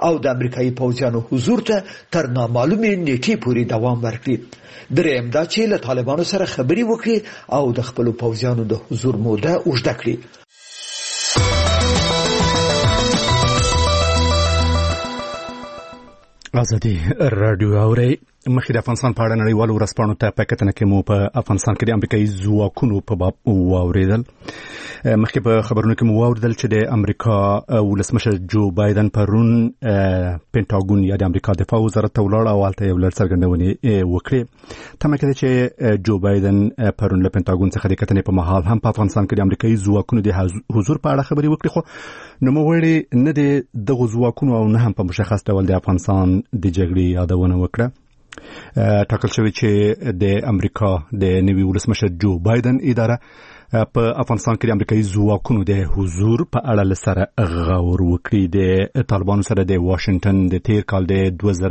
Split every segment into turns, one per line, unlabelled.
او د امریکایي پوځیانو حضور ته تر نامعلومې نیټې پورې دوام ورکړي. دریم دا چې له طالبانو سره خبرې وکړي او د خپلو پوځیانو د حضور موده اوږده کړي.
ازادي رادیو اوري مخکې د افغانستان په اړه نړیوالو ورځپاڼو ته په کتنه کې مو په افغانستان کې د امریکایي ځواکونو په باب واوریدل. مخکې په خبرونو کې مو واوریدل چې د امریکا ولسمشر جو بایدن پرون پینټاګون یا د امریکا دفاع وزارت ته ولاړ او هلته یو لړ څرګندونې وکړې. تمه کېده چې جو بایدن پرون له پینټاګون څخه د کتنې په مهال هم په افغانستان کې د امریکایي ځواکونو د حضور په اړه خبرې وکړي، خو نوموړي نه د دغو ځواکونو او نه هم په مشخص ډول د افغانستان د جګړې یادونه وکړه. ټاکل شوی چې د امریکا د نوي ولسمشر جو بایدن اداره په افغانستان کې د امریکایي ځواکونو د حضور په اړه سره غور وکړي. د طالبانو سره د واشنگټن د تیر کال د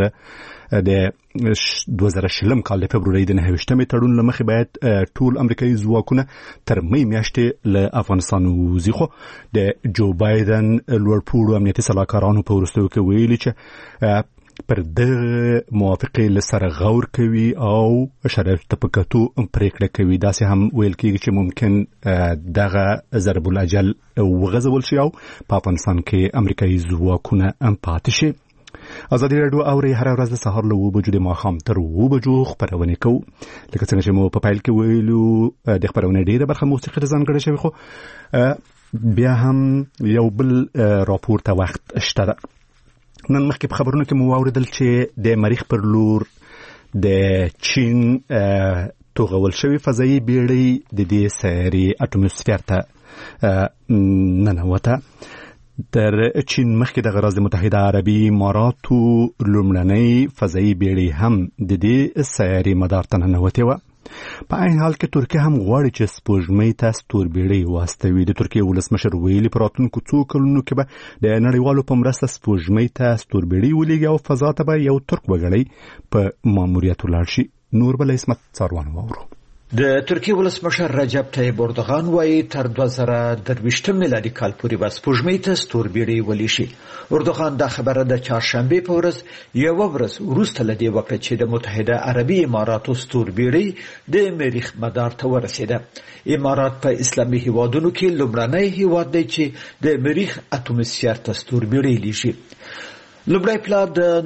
2020 کال د فبروري د 29 تړون لمخې باید ټول امریکایي ځواکونه تر مې میاشتې له افغانستان ووځي، خو د جو بایدن لوړپوړو امنیتي سلاکارانو په وروستیو کې ویلي چې پر دغه موافقې لسره غور کوي او شرایطو ته په کتو پریکړه کوي. داسې هم ویل کېږي چې ممکن دغه ضرب الاجل وغځول شي او په افغانستان کې امریکایي ځواکونه هم پاتې شي. ازادي رادیو اوري هر ورځ د سهار له 9 بجو د ماښام تر 9 بجو خبرونه کوي. لکه څنګه چې مو په پیل کې ویلو د خبرونه ډیره برخه موسیقي ته ځانګړې شوی، خو بیا هم یو بل راپور ته وخت شته. نن مخکې په خبرونو کې مو واوریدل چې د مریخ پر لور د چین توغول شوی فضایي بیړۍ د دې سیارې اټموسفیر ته ننوته. در چین مخکې د غراز متحده عربي اماراتو لومړنۍ فضایي بیړۍ هم د دې سیارې مدار ته ننوتې وه. په عین حال کې ترکیه هم غواړي چې سپوږمۍ ته ستوربیړۍ واستوي. د ترکیه ولسمشر ویلي په راتلونکو څو کلونو کې به د نړیوالو په مرسته سپوږمۍ ته ستوربیړۍ ولېږي او فضا ته به یو ترک وګړی په ماموریت ولاړ شي. نور بل اسمت څاروان واورو.
د ترکیه ولسمشر رجب طیب اردوغان وایي تر 2023 میلادي کال پورې به سپوږمۍ ته ستوربیړۍ ولیږي. اردوغان دا خبره د چهارشنبه په ورځ یو ورځ وروسته له دې وکړه چې د متحده عربي اماراتو ستوربیړۍ د مریخ مدار ته ورسېده. امارات په اسلامي هیوادونو کې لومړنی هیواد دی چې د مریخ اټموسفیر ته ستوربیړۍ لیږي. لومړی پلان د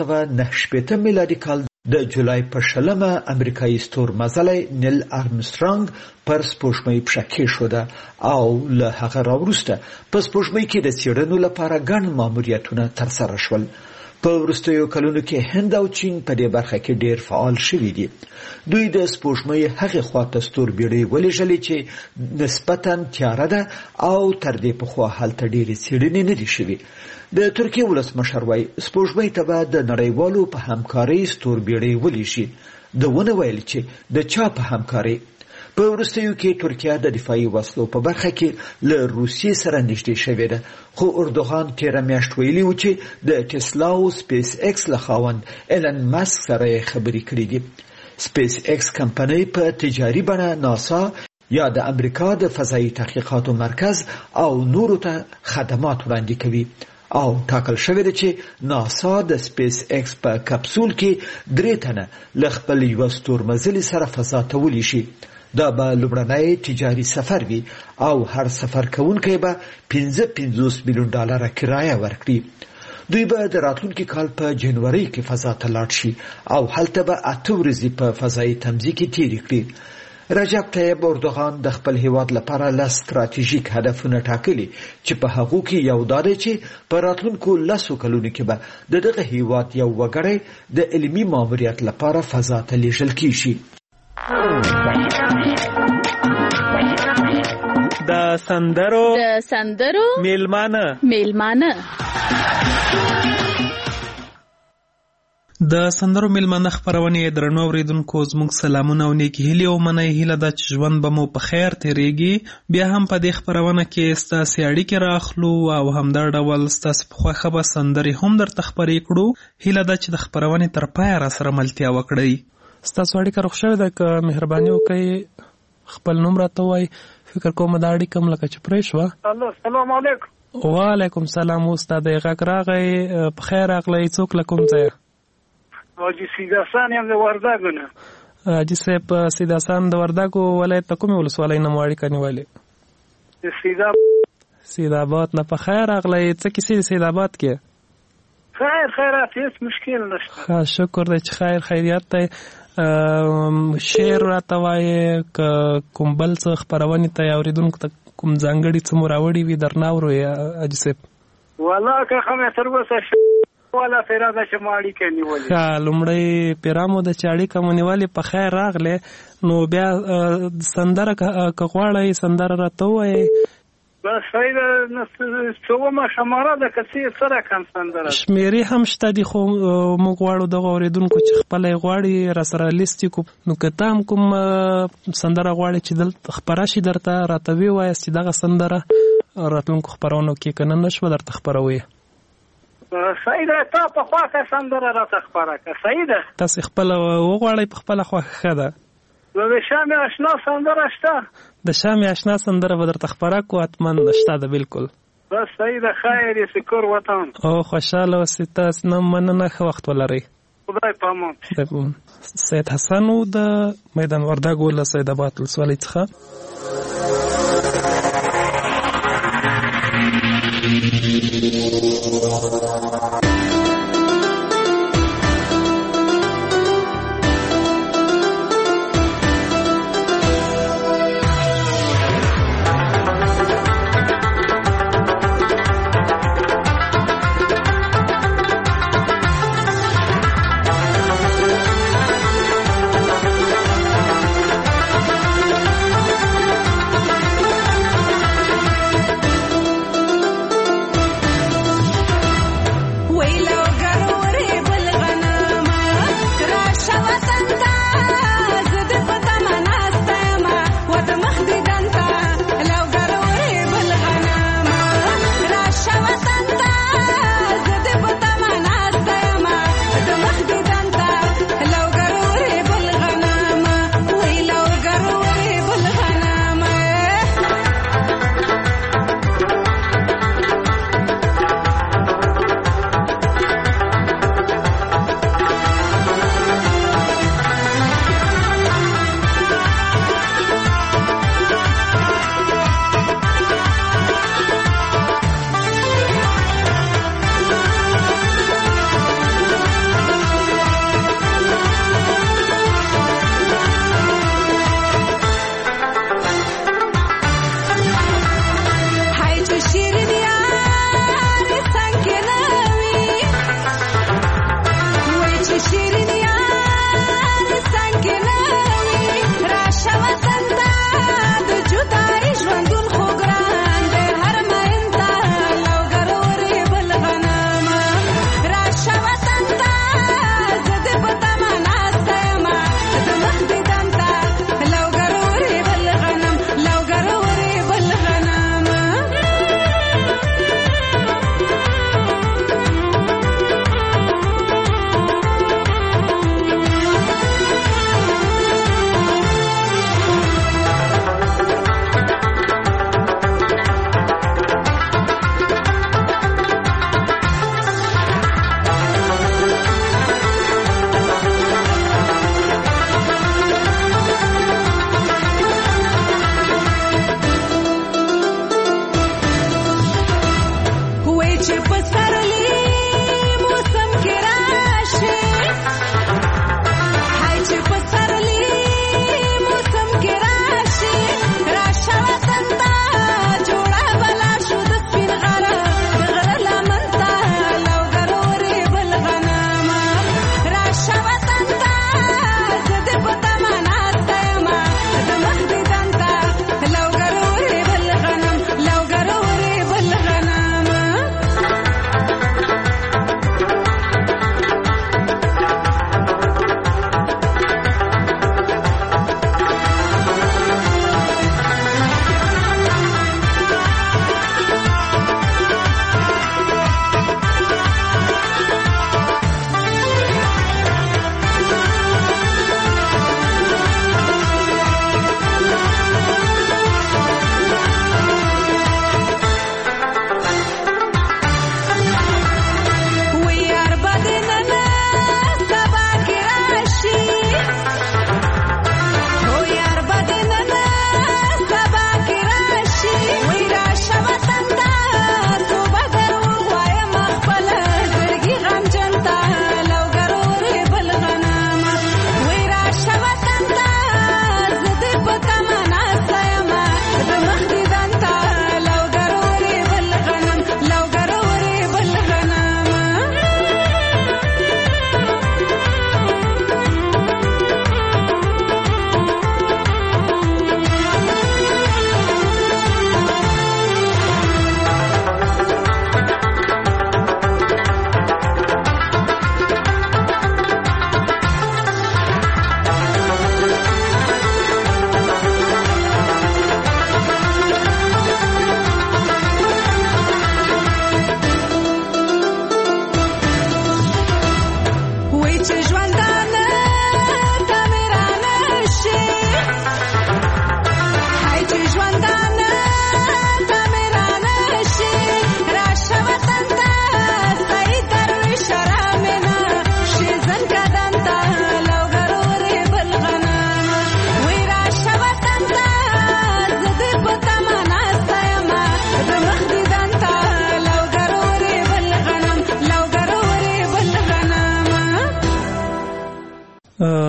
1969 میلادي کال د جولای په 20 امریکایي ستورمزلی نیل آرمسترانګ پر سپوږمۍ پښه کېښوده او له هغه راوروسته په سپوږمۍ کې د څېړنو لپاره ګڼ ماموریتونه ترسره شول. په وروستیو کلونو کې هند او چین په دې برخه کې ډېر فعال شوي دي. دوی د سپوږمۍ هغې خواته ستوربیړۍ ولېږلې چې نسبتاً تیاره ده او تر دې پخوا هلته ډېرې څېړنې نه دي شوي. د ترکیه ولسمشر وایي سپوږمۍ ته به د نړیوالو په همکارۍ ستوربیړۍ ولیږي. ده ونه ویل چې د چا په همکارۍ. په وروستیو کې ترکیه د دفاعي وسلو په برخه کې له روسیې سره نږدې شوې ده، خو اردوغان تېره میاشت ویلي و چې د ټسلا او سپیس ایکس له خاوند ایلن ماسک سره خبرې کړې دي. سپیس ایکس کمپنۍ په تجاري بڼه ناسا یا د امریکا د فضایي تحقیقاتو مرکز او نورو ته خدمات وړاندې کوي او ټاکل شوی دی چې ناسا د سپیس ایکس په کپسول کې 3 تنه له خپل یوه ستورمزلي سره فضا ته ولیږي. دا به لومړنی تجاري سفر وي او هر سفر کوونکی به $55 میلیون کرایه ورکړي. دوی به د راتلونکي کال په جنوري کې فضا ته لاړ شي او هلته به 8 ورځې په فضایي تمځي کې تېرې کړي. رجب طیب اردوغان د خپل هیواد لپاره له ستراتیژیک هدفونه ټاکلي چې په هغو کې یو دا دی چې په راتلونکو 10 کلونو کې به د دغه هیواد یو وګړی د علمي ماموریت لپاره فضا ته لیږل کیږي.
د سندرو میلمانه د سندرو میلمانه خپرونې درنو اوریدونکو زموږ سلامونه او نیکی هیلې او مننه هیله ده چې ژوند به مو په خیر تیریږي. بیا هم په دې خپرونه کې ستاسې اړیکې راخلو او همدا ډول ستاسې په خوښه به سندرې هم درته خپرې کړو. هیله ده چې د خپرونې تر پایه راسره ملتیا وکړئ. ستاسو اړیکه روغ شوې ده که مهرباني وکړئ خپل نوم راته ووایئ. فکر کوم دا اړیکه هم لکه چې پرې شوه.
الو، سلام علیکم.
وعلیکم سلام استاد غږ راغی په خیر راغلی څوک له کوم ځای
حاجي سیداسان یم د وردګو نه
حاجي صاحب سیداسان د وردګو ولایت ته کومې ولسوالۍ نه مو اړیکه نیولې سیدآباد نه په خیر راغلی څه کیسې د سیدآباد کې
خیرات هیڅ مشکل نشته
شکر دی چې خیریت دی شعر راته وایې که کوم بل څه خپرونې ته یا اورېدونکو ته کوم ځانګړي څه مو راوړي وي درنه اورو حاجي صاحب
والله که مې تر اوسه والا پیرا ده چې ما اړیکه نیولې
لومړی پیرا مو د چې اړیکه مو نیولې په خیر راغلی نو بیا سندره که غواړئ سندره راته ووایئ
بس صحیح ده څومره شماره ده که څه سره کم سندره
شمېرې هم شته دي خو موږ غواړو دغه اورېدونکو چې خپله یې غواړي راسره لیست یې کړو نو که ته هم کوم سندره غواړې چې دلته خپره شي درته راته ووایاست چې دغه سندره راتلونکو خپرونو کې که نه شوه درته خپروي
صحیح ده تا په خواته سندره راته خپره که صحیح ده
تاسې خپله وغواړئ په خپله خوښه ښه ده
د شامې اشنا سندره شته
د شامې اشنا سندره به درته خپره کړو حتما شته ده بالکل
بس صحیح ده خیر یې سکور وطن
او خوشحاله اوسئ تاسې نه مننه ښه وخت ولرئ
خدای پامان
سید حسن و د میدان وردګو له سیدآباد ولسوالۍ څخه
ويلا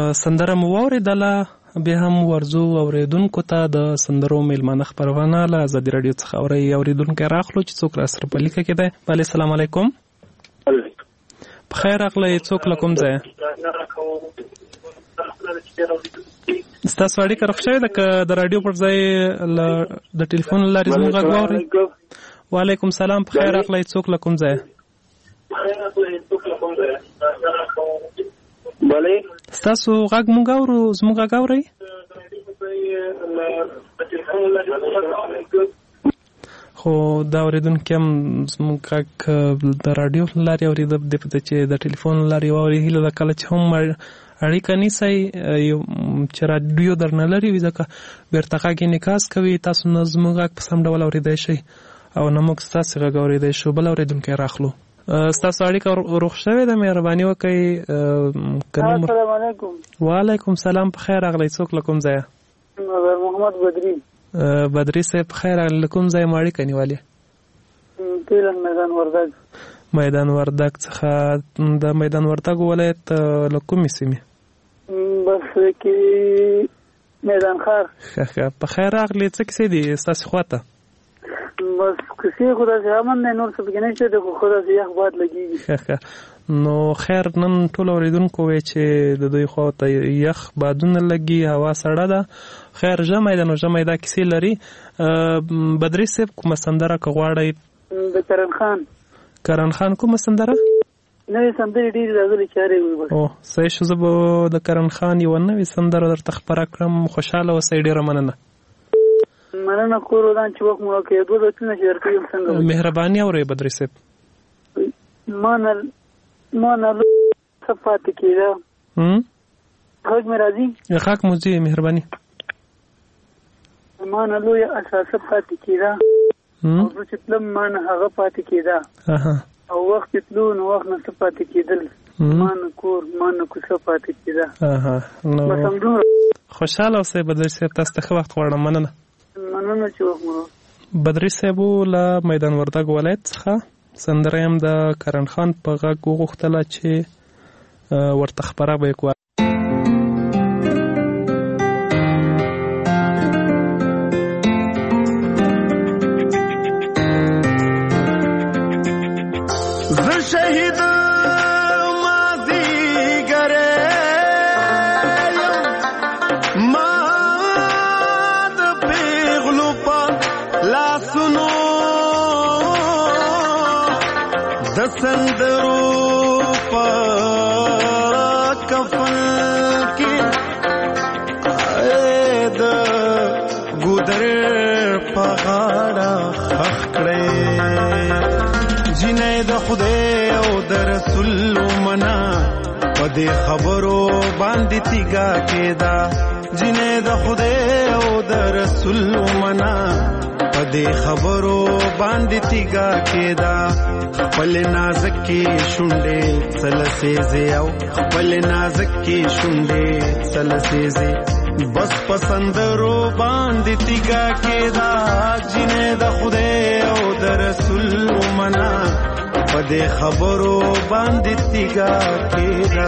سندره مو واورېدله. بیا هم ورځو اوریدونکو ته د سندرو میلمانه خپرونه له ازادي راډیو څخه اوریدونکی راخلو چې څوک را سره په لیکه کې دی. بله سلام علیکم. په خیر راغلی. څوک له کوم ځایه؟ ستاسو اړیکه روغ شوې ده که د راډیو پر ځای د ټلیفون له لارې زموږ غږ واورئ؟ وعلیکم سلام. په خیر راغلی. څوک له کوم ځایه؟ ستاسو غږ مونږ اورو. زموږ غږ اورئ؟ خو دا اوریدونکي هم زموږ غږ د راډیو له لارې اورېده، دې په چې د ټلیفون له لارې واوري. هیله ده کله چې هم اړیکه نیسئ چې راډیو درنه لري وي، ځکه بیرته غږ انعکاس کوي، تاسو نه زموږ غږ په سم ډول اورېدی شئ او نه موږ ستاسې غږ اورېدی شو. بل اورېدونکی راخلو. ستاسو اړیکه روغ شوې ده؟ مهرباني وکړئ.
السلام علیکم.
وعلیکم سلام. په خیر راغلی. څوک له کوم ځایه؟
محمد بدري.
بدري صاحب په خیر راغلی. له کوم ځایه مو اړیکه نیولې؟
پیلن میدان وردګ.
میدان وردګ څخه. د میدان وردګ ولایت له کومې سیمې؟
بس کې میدان ښار.
ښه په خیر راغلی. څه کیسې دي ستاسې خواته؟
بس کسی خدا سے امن نه نور څه پکې نشته، د خدا سے یخ باد لګیږي.
نو خیر نن ټول اوریدونکو وایي چې د دوی خواته یخ بادونه لګي، هوا سړه ده. خیر ژمی ده نو ژمی دا کیسې لري. بدري صاحب کومه سندره که غواړئ؟
د کرن خان.
کرن خان کومه سندره؟
نوې سندرې ډېرې راغلي چارې وي.
او صحیح شو. زه به د کرن خان یوه نوې سندره درته خپره کړم. خوشحاله اوسئ. ډېره مننه.
مننه کور ودان چې وخت مو راکړې. دوه بیتونه چې درکوي څنګه؟
مهرباني اورئ بدري صاحب.
مانه څه پاتې کېده؟ غږ مې راځي؟
غږ مو ځي. مهرباني.
مانه لویه اساسه پاتې کېده او زه چې تلم مانه هغه پاتې کېده او وخت چې تلو نو وخت نه څه پاتې کېدل. مانه کور مانه کوڅه پاتې کېده. بس همدومره. خوشحاله
اوسئ بدري صاحب. تاسو ته ښه وخت غواړم. مننه.
مننه چې وخت مو.
بدري صاحب له میدان وردګ ولایت څخه سندره هم د کرن خان په غږ وغوښتله چې ورته خپره به یې کړو.
زه شهید مازدیګری یم، ما د پیغلو په لاسونو د سندرو په کفن کې د ګودر په غاړه خښ کړې. جنې د خدای او د رسول منا په دې خبرو باندې تیګا کېدا. جنې د خدای او د رسول منا په دې خبرو باندې تیګا کېدا. خپل نازکې شونډې سلسېزې او خپل نازکې شونډې سلسېزې بس پسندرو باندې تیګا کېدا. جنې د خدای او د رسول منا په دې خبرو باندې تیګا کېدا.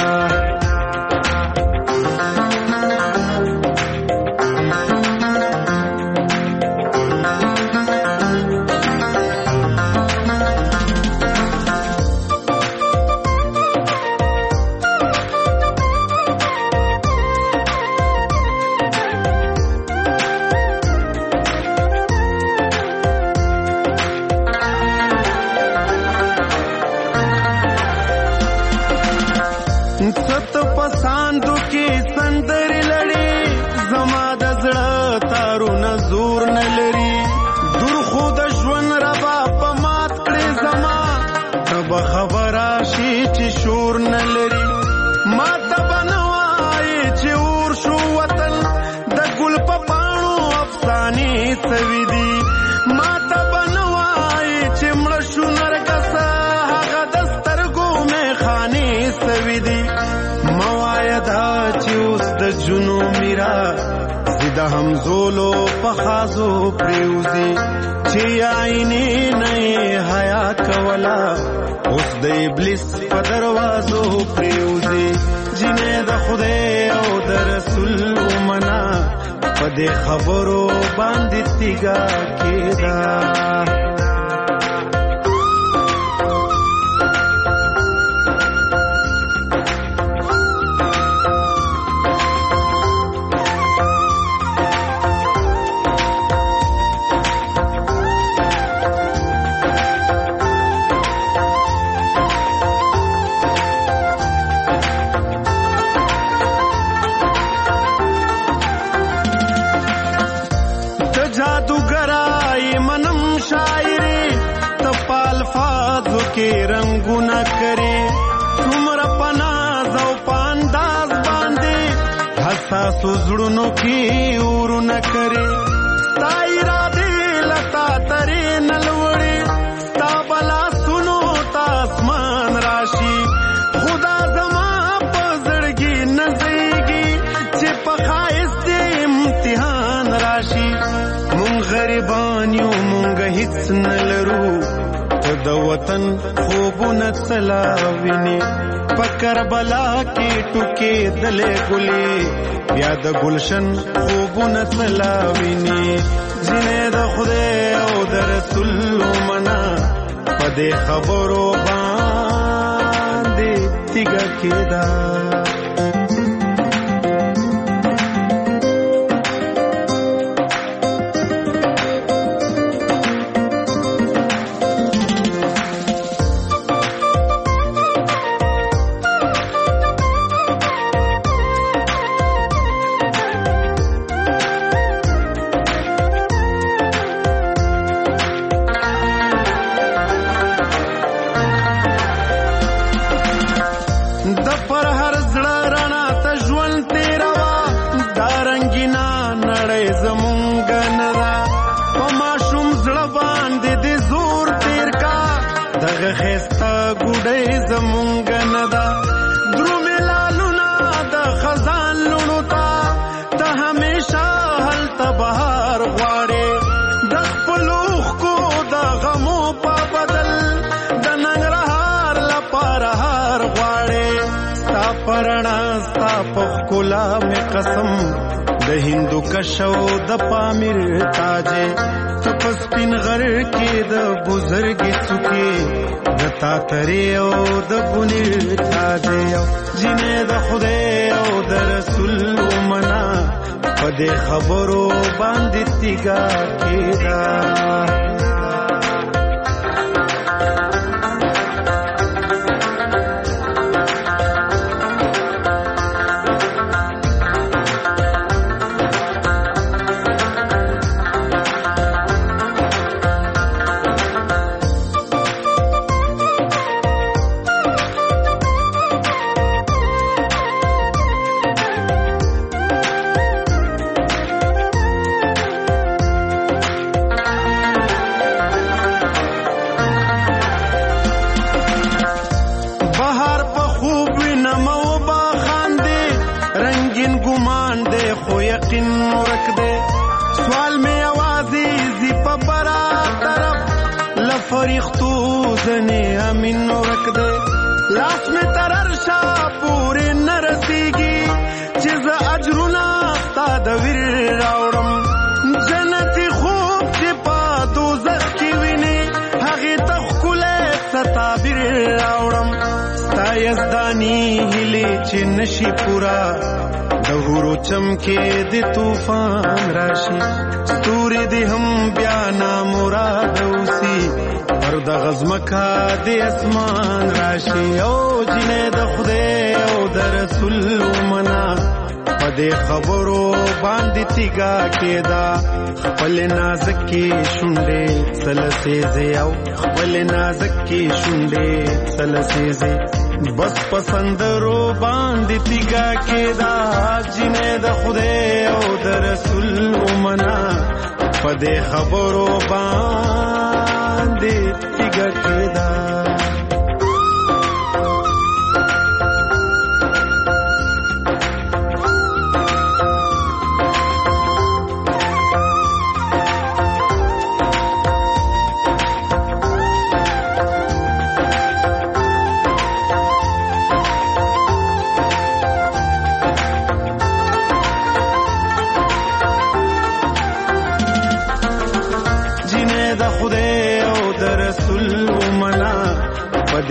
پساندو کې سندر لړي زما د زړه تارونه زور نه لري. دور خو د ژوند ربا په مات کړې زما تب خبره شي چې شور نه لري. ما تب نوای چې اور شو وطن د ګل په پاڼو افسانې سوي دي. ما تب نوای چې مړ شو نرګسه هغه د سترګو مې خانې سوي دي. موایدا چې اوس د جنو میرا زیده همزولو په خازو پریوزی چې عینې نه حیا کولا اوس د ابلیس په دروازو پریوزي جنې د خدای او د رسول ومنا په دې خبرو باندې تیګا کېدا
کې رنگونه کرے څومره پناز او پانداز باندې حساس زړونو کې ورونه کرے تا اراده لتا ترې نلوړې تا بلا سنو تا اسمان راشي خدا زما په زړګي نزيږي چې په خایس دې امتحان راشي مونږ غریبان یو مونږ هیڅ نلرو د وطن خوبونه سلاوینه پکر بلا کې ټوکې دلې ګلې بیا د گلشن خوبونه سلاوینه جنې د خدای او د رسول منا پدې خبرو باندې تیګه کېدا قسم د هندو کشو د پامیر تاجه تپس پین غر کې د بزرګي څوکي د تاتری او د بنیر تاجه جنې د خدای او د رسول منا په دې خبرو باندې تیګا کېدا فرښتو ځنې امین ورک دے لاس می ترر شا پورې نرسیږي چې ز اجرونه تا د ویر راوړم جنتی خوب چې په دوزخ کې ویني هغه تخکله ستابیر راوړم ستا یزدانی هلي چې نشي پورا د ورو چمکې د طوفان راشي ستوري دې هم بیا نا مراد اوسي پر د غزمکا د اسمان راشي او جنې د خدای او د رسول منا پدې خبرو باندې تیګا کېدا خپل نازکې شونډې سلسېزې او خپل نازکې شونډې سلسېزې بس پسندرو باندې تیګا کېدا جنې د خدای او د رسول منا پدې خبرو باندې تیګا کېدا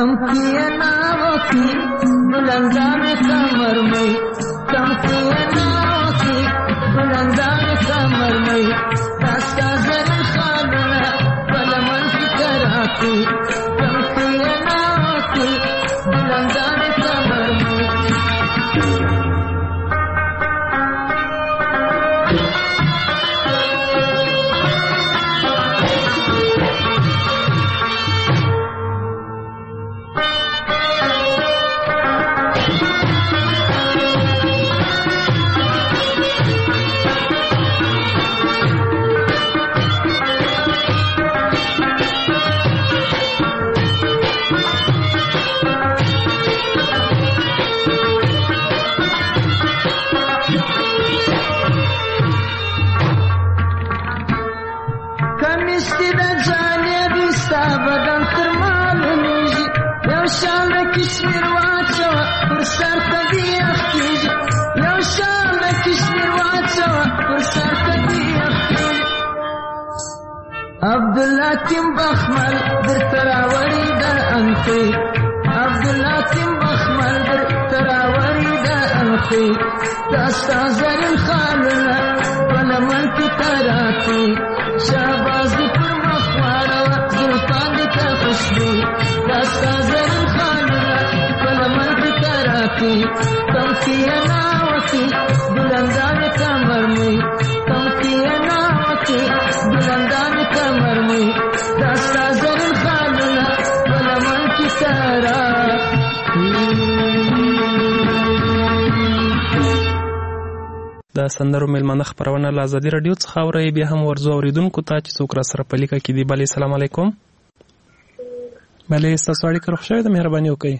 کم کیے ناو کی بلندان کمر میں کم کیے ناو کی بلندان کمر میں داستا زرن خاننا بلمن کی کراتی کم کیے ناو کی بلندان کمر میں کشمیر واچو پر سر کدی اخیج یو شام کشمیر واچو پر سر کدی اخیج عبدالله کیم بخمل در تراوری در انخی عبدالله کیم بخمل در تراوری در انخی داستا زرین خالنا ولمن کی تراتی شابازی پر مخوارا زلطان دی تا خوشبی داستا زرین خالنا کم کیے ناوتی بلندان کمر میں کم کیے ناوتی بلندان کمر میں داستا زرین خالنا بلمن کی تارا
د سندرو میلمانه خپرونه له ازادي راډیو څخه اورئ. بیا هم ورځو اورېدونکو ته چې څوک را سره په لیکه کې دي. بلې سلام علیکم. بلې ستاسو اړیکه روغ شوې ده؟ مهرباني وکړئ.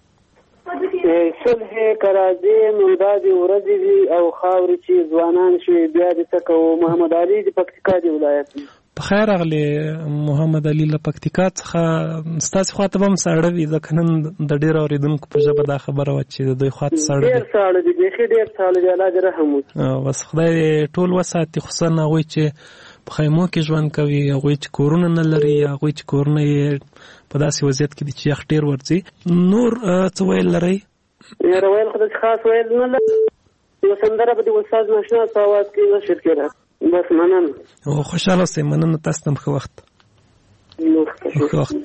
صلح کرازي ممدادي ورځې دي او خاورې چې ځوانان شوي بیا دې څه کوو. محمد علي د پکتیکا دی ولایت.
په خیر راغلی محمد علي له پکتیکا څخه. ستاسې خوا ته به هم ساړه وي ځکه نن د ډېرو اورېدونکو په ژبه دا خبره وه چې د دوی خوا ته ساړه
ډېر ساړه دي، بیخي ډېر ساړه دي. الله دې رحم وکړي.
بس خدای ټول وساتي، خصوصا هغوی چې په خیمو کې ژوند کوي، هغوی چې کورونه نه لري، هغوی چې کورونه یې په داسې وضعیت کې دي چې یخ ډېر ورځي. نور څه ویل لرئ؟
یاره ویل خو داسې خاص ویل نه لرم. یوه سندره به د استاد ناشنا په اواز کې نشر کېده. بس مننه.
خوشحاله اوسئ. مننه. تاسو ته هم ښه وخت. ښه وخت.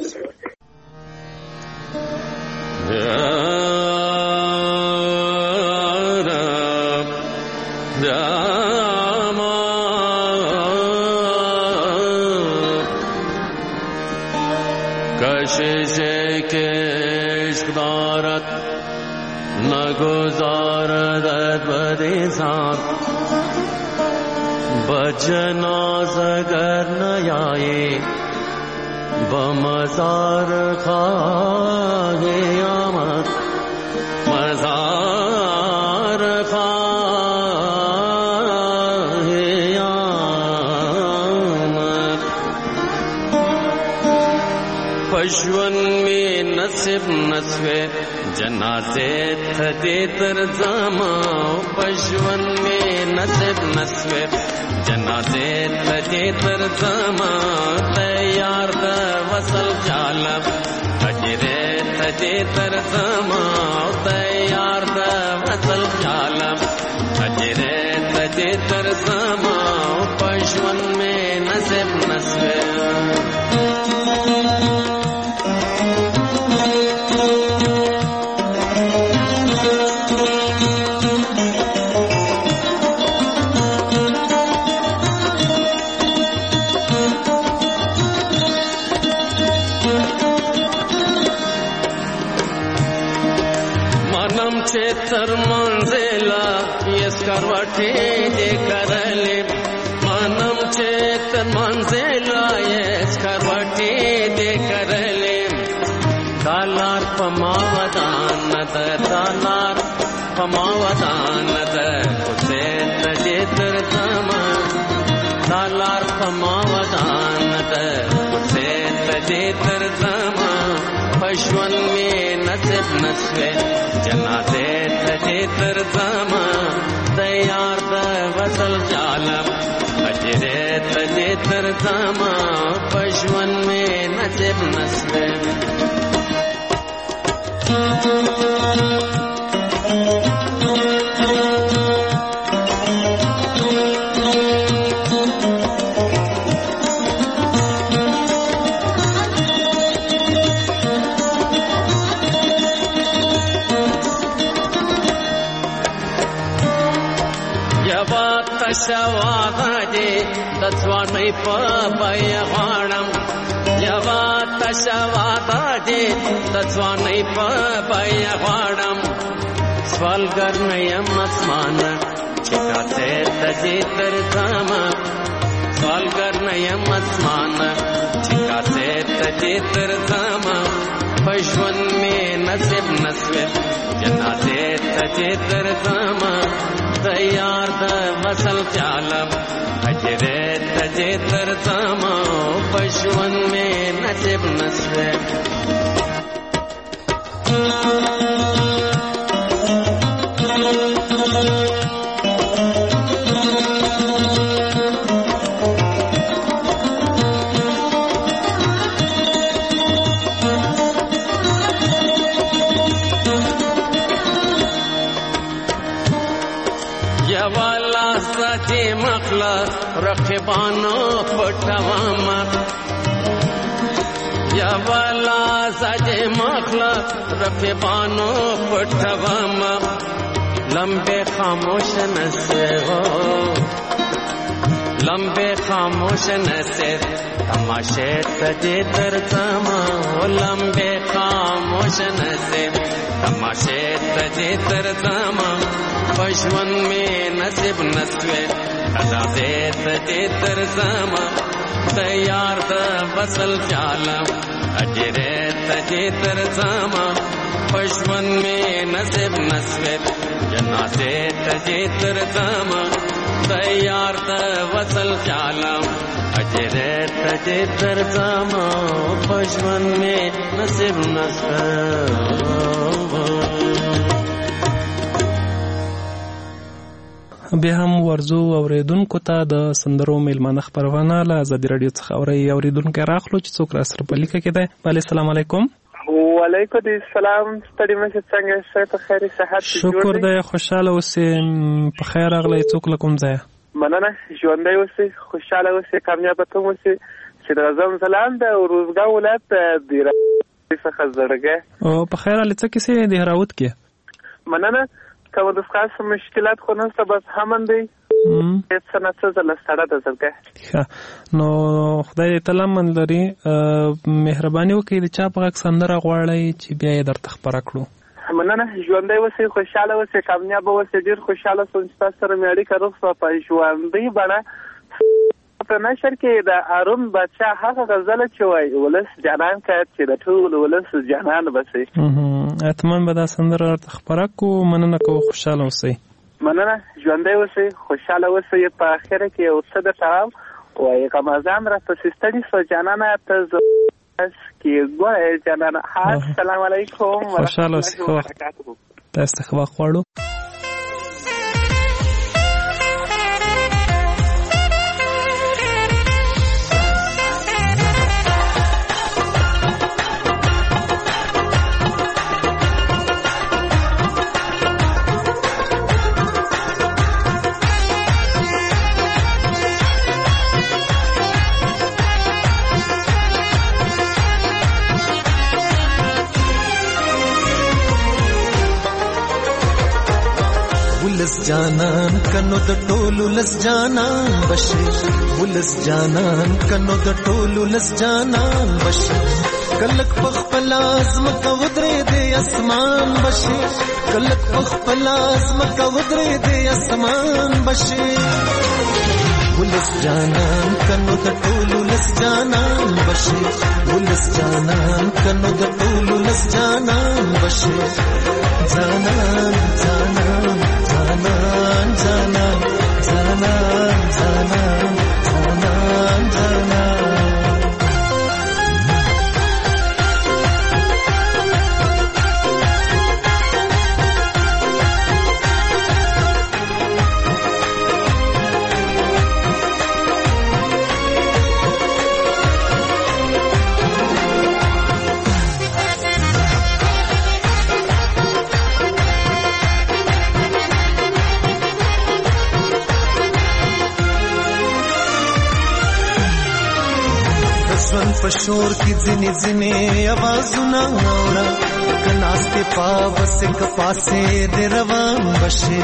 کشش کشک دارد نگذاردد بدیزان بجناز اگر نیایی بمزار خواهی آمد مزار خواهی آمد پشون می نصب نصفه جنازه تھدی تر زما پشون میں نصب نصفے جنازے تھدی تر زما تیار دا وصل جالب اجرے تھدی تر زما تیار دا وصل جالب اجرے تھدی تر زما پشون میں نصب نصفے تر منزلا یس کروٹی دے کرلے منم چیتر منزلا یس کروٹی دے کرلے دالار پماودان ندر دالار پماودان ندر حسین نجیتر زمان دالار پماودان ندر حسین نجیتر زمان پشون میں نصب نصفے جنازے تجھے تر زمان تیار دا وصل جالب اجرے تجھے تر زمان پشون میں نصب نصفے تشواغاجي تسواني پايا غاړم یوا تشواغاجي تسواني پايا غاړم سوالګر نه یم اسمان چې کاته تجي تر ځما سوالګر نه یم اسمان چې کاته تجي تر ځما پښون می نصیب نسوي جنازه تجي تر ځما تیار د وصل چالم اجره تجه تر زما پښون می نصیب نسوي رقبانو پټواما یا والا سجه مخلا رقبانو پټواما لمبے خاموش نسے ہو لمبے خاموش نسے تماشے تجے تر زما لمبے خاموش نسے تماشے تجے تر زما پښون می نصیب نسوي ازادې تجې تر زما تیار د وصل چالم اجرې تجې تر زما پښون می نصیب نسوي جنازې تجې تر زما تیار د وصل چالم اجرې تجې تر زما پښون می نصیب نسوي.
بیا هم ورزو اوریدونکو ته د سندرو میلمانه خبرونه له ازادي رادیو څخه اوریدونکو راخلو چې څوک را سره په لیکه کې ده. بله السلام علیکم.
وعلیکم السلام. ستړي مشه څنګه شئ؟ په خیر صحت
شکر دی خوشاله اوسئ. په خیر راغلی څوک له کوم ځایه؟
مننه ژوندی اوسئ خوشاله اوسئ کامیابه تم اوسئ. صدر اعظم سلام د روزګان ولایت د څخه زړګه
او په خیر له څه کیسه د هراوت کې
مننه کوم د خاص مشکلات خو نشته بس همن دی هیڅ نه څه زله ستړه ده زړګه.
نو خدای تعالی من لري مهرباني وکړي د چا په غږ سندره غواړئ چې بیا یې درته خپره کړو.
مننه ژوندی اوسئ خوشحاله اوسئ کامیابه اوسئ. ډېر خوشحاله شوم چې تاسو سره مې اړیکه روغ شوه په ژوندۍ بڼه. په نشر کې د هارون بادشاه هغه غزله چې وایي ولس جانان که چې د ټول ولس جانان بسي
حتما به دا سندره درته خپره کړو. مننه کوو خوشحاله اوسئ.
مننه ژوندی اوسئ خوشحاله اوسئ. په اخره کې یو څه درته وایم وایي غمازان راپسې ستړي شوه جانانه ته زه کې ګوره جانانه. السلام علیکم
خوشحاله اوسئ. ښه وخت تاسو ته ښه وخت غواړو.
ولس جانان کنو د ټولو لس جانان بشي ولس جانان کنو د ټولو لس جانان بشي کلک پخپل ازم کا ودرې دې اسمان بشي کلک پخپل ازم کا ودرې دې اسمان بشي ولس جانان کنو د ټولو لس جانان بشي ولس جانان کنو د ټولو لس جانان بشي جانان جانان جانان جانان جانان جانان جانان جانان ژوند په شور کې ځینې ځینې اوازونه اورا کناسته پاوسه کپاسه دې روان بشي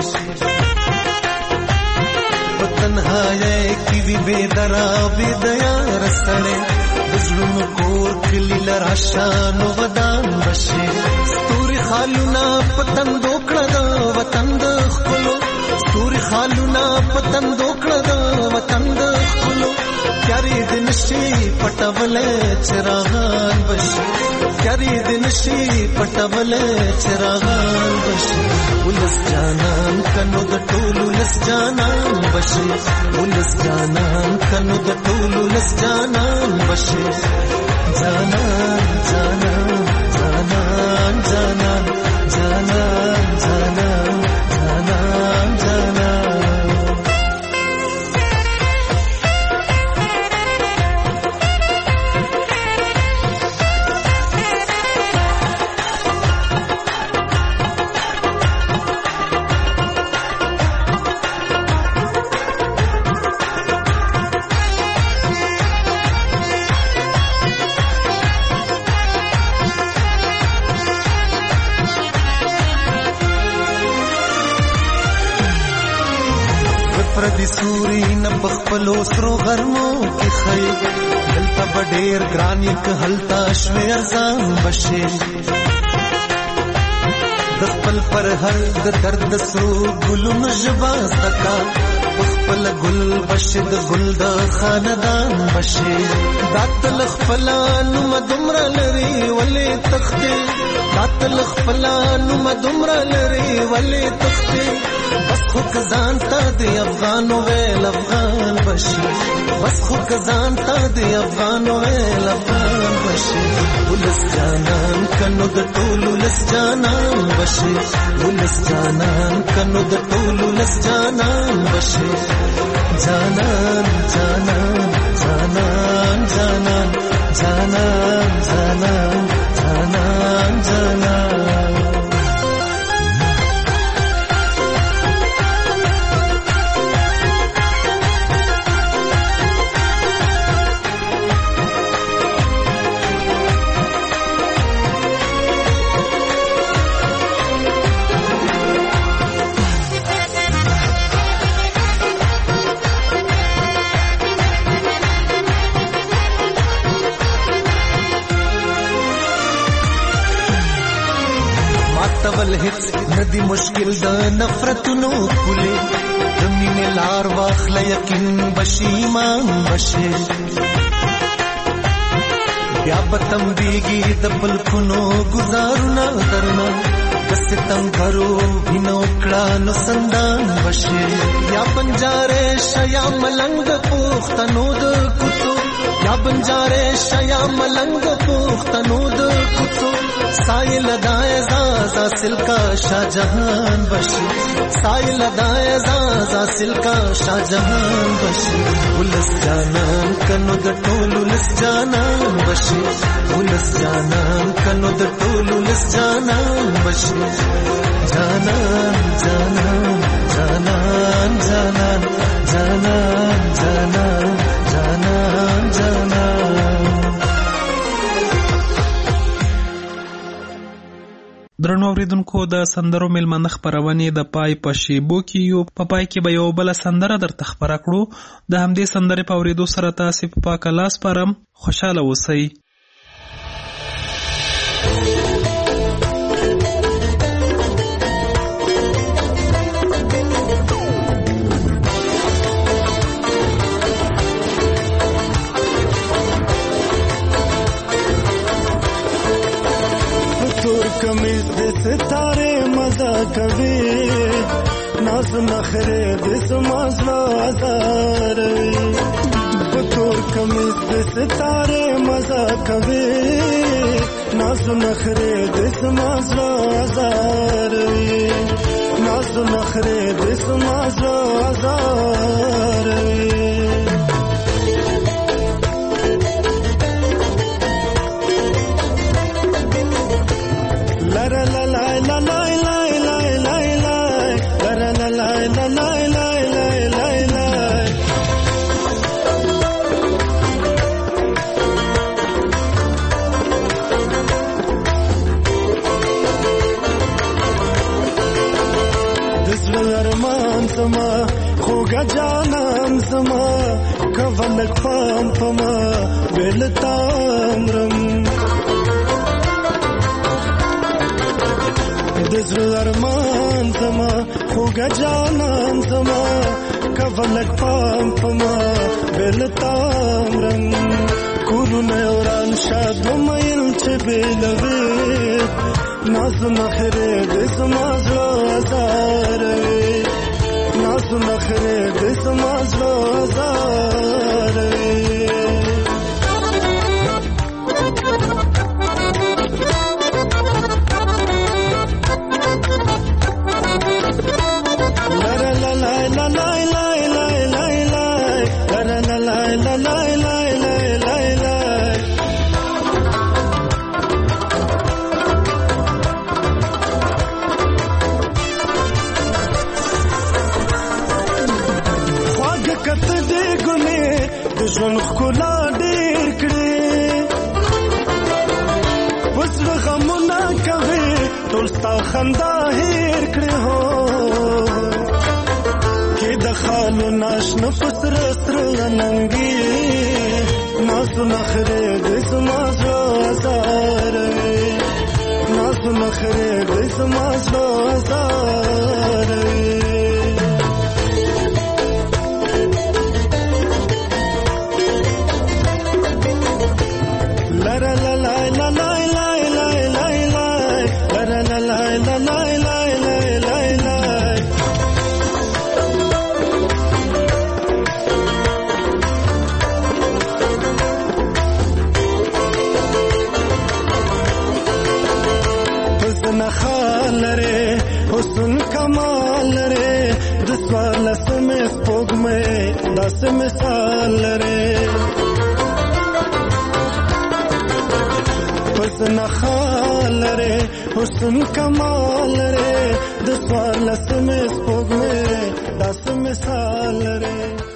تنهایی کی وی بے درا بے دیا رسړې دزلونو کور کلی لراشان ودان بشي ستوري خالونا پتن دوکړه دا وطن د خپلو ستوري خالونا پتن دوکړه دا وطن د خپلو کاری دن شي پټول چراغان بشي کاری دن شي پټول چراغان بشي ولس جانان کنو د ټولو لس جانان بشي ولس جانان کنو د ټولو لس جانان بشي جانان جانان جانان جانان جانان جانان جانان جانان پردی سوري نه بخپلو سرو غرمو کې خي دلته بډېر ګران یک هلتا شوي ارزان بشي د خپل پر هر د درد سرو ګلونو ژبه زکا خپل ګل بشد ګل د خاندان بشي داتل خپلانو مدمر لري ولې تختي داتل خپلانو مدمر لري ولې تختي بس خو کزان تا دی افغانو ویل افغان بشي بس خو کزان تا دی افغانو ویل افغان بشي ولس جانان کنو د ټولو لس جانان بشي ولس جانان کنو د ټولو لس جانان بشي جانان جانان جانان جانان جانان جانان جانان جانان تول هیڅ ندی مشکل د نفرتونو کولې د مینې لار واخله یقین بشي ایمان بشي بیا به تمبېږي د بلکونو ګزارونه درنه د ستم غرو وینو کړه نو سندان بشي یا بنجارې شیا ملنګ پوښتنو د کوڅو یا بنجارې شیا ملنګ پوښتنو د کوڅو سایل دای زازا سلکا شاہجہان بشی سایل دای زازا سلکا شاہجہان بشی ولس جانان کنو د ټولو لس جانان بشي ولس جانان کنو د ټولو لس جانان بشي جانان جانان جانان جانان جانان جانان جانان جانان
درنو اوریدونکو د سندرو میلمنه خپرونې د پای په شیبو کې یو په پای کې به یو بل سندره درته خبره کړو د همدې سندرې په اوریدو سره تاسو په پاک لاس پرم خوشاله اوسئ
कमीज दे सितारे मजा कभी नाज नखरे दे समझला आजार पुतुर कमीज दे सितारे मजा कभी नाज नखरे दे समझला आजार नाज नखरे दे समझला आजार
کولک پام پما ولتامرم دزر ارمان زما خوگا جانان زما کولک پام پما ولتامرم کولو نیوران شاد ومیل چه بیلوی نازو نخره دزما زلو ازاروی نازو نخره دزما زلو ازاروی ژوند ښکلا ډېر کړې اوس غمونه کوي ټول ستا خندا هېر کړې هو کې د خالو ناشنه په سره سره ننګي نازو نخرې د زما زړه ازاروي نازو نخرې د زما زړه ازاروي حسن کمال رے دسوال سمے سپوگ میں دس مثال رے حسن خال رے حسن کمال رے دسوال سمے سپوگ میں دس مثال رے